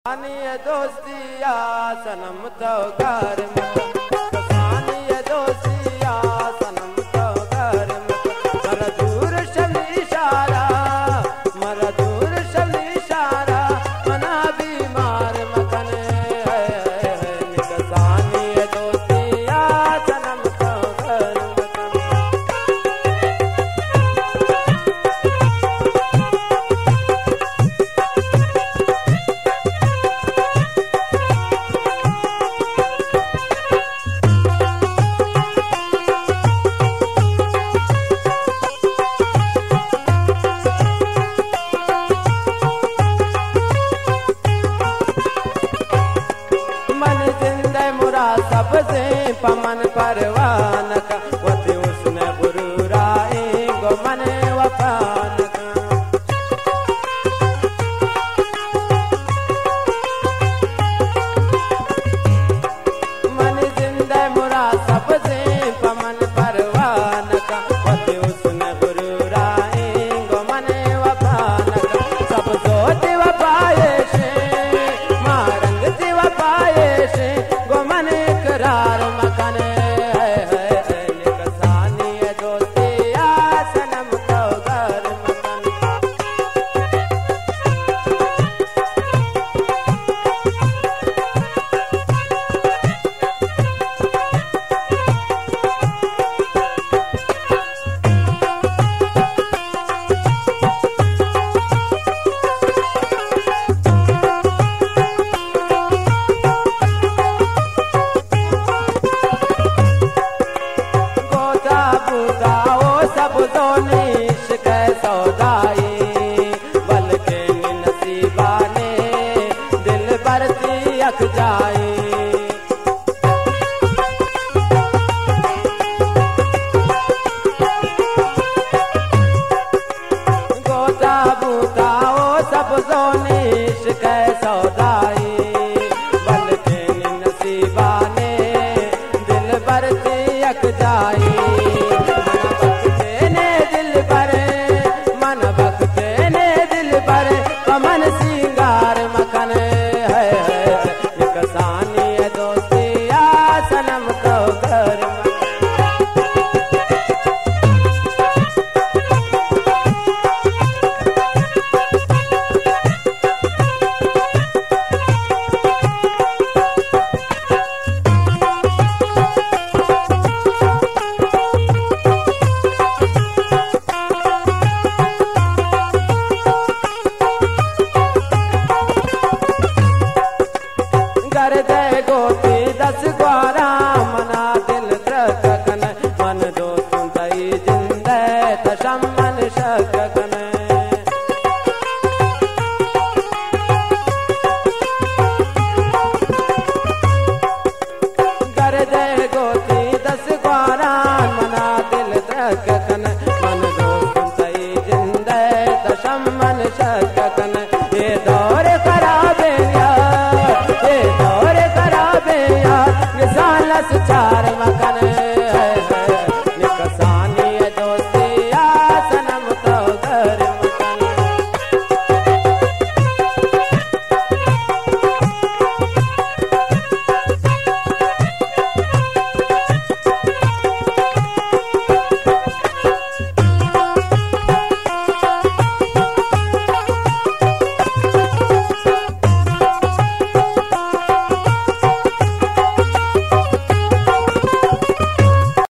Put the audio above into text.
सानिय दोस्तिया सनम तो घर में सानिय दोस्तिया सनम तो घर में मर दूर शली इशारा मर दूर शली इशारा मना बीमार मखने सानिय दोस्तिया सनम तो घर सबसे पमन परवान का वती उसने बुरुराई गो मने वफान का मन जिंदे मुरा सबसे पमन परवान का वती उसने बुरुराई गो मने वफान का सब सोच वफाए से मारंग से वफाए से गो मने करार मखने सानिय दोस्तिया सनम तो घर मखन सब तो निश के सौदाई बल्कि नसीबा ने दिल बरती अख जाए